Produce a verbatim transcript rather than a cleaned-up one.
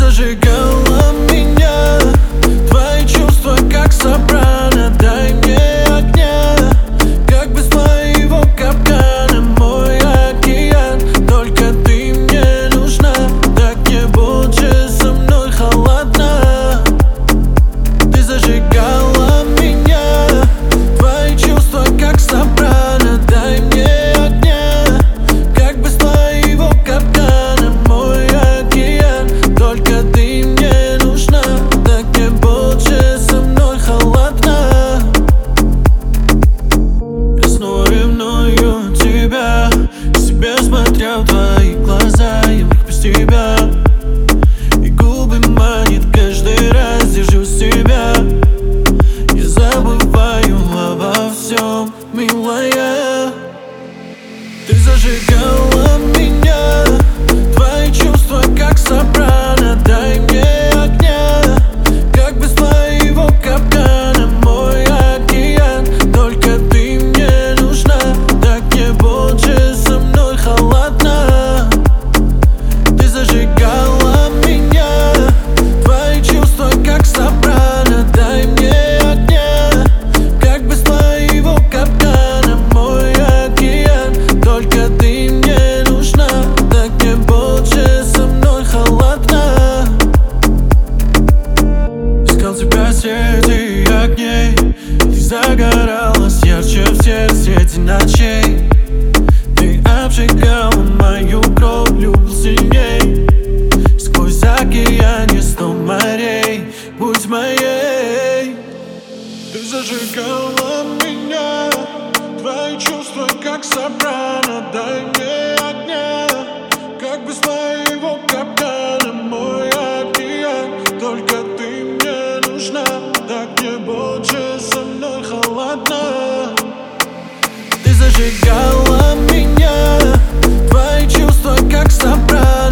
зажигала меня, твои чувства как сопрано. Дай мне огня, как без твоего капкана. Мой океан, только ты мне нужна. Так не будешь со мной холодна. Ты зажигала меня, твои чувства как сопрано. Дай мне огня, как без твоего капкана. Мой океан, только ты мне нужна. Так не будешь со мной холодна. Я снова ревную тебя, себя смотря в твои глаза, я вдруг без тебя. И губы манит каждый раз, держу себя. Я забываю обо всем, милая. Ты зажигала меня, твои чувства как сопрано. Дай мне огня, как без твоего капкана. Мой океан, только ты мне нужна. Так не будешь со мной холодна. Ты зажигала меня, твои чувства как сопрано. Дай мне огня, как без твоего капкана. Мой океан, только ты мне нужна. Так не будешь со мной холодна. Искал тебя среди огней, ты загоралась ярче всех среди ночей. Ты обжигала мою кровь, любил сильней. Сквозь океане сто морей, будь моей. Ты зажигала меня, твои чувства как сопрано. Дай мне огня, как без твоего капкана. Мой океан, только ты мне нужна. Так не будешь со мной холодна. Ты зажигала меня, твои чувства как сопрано.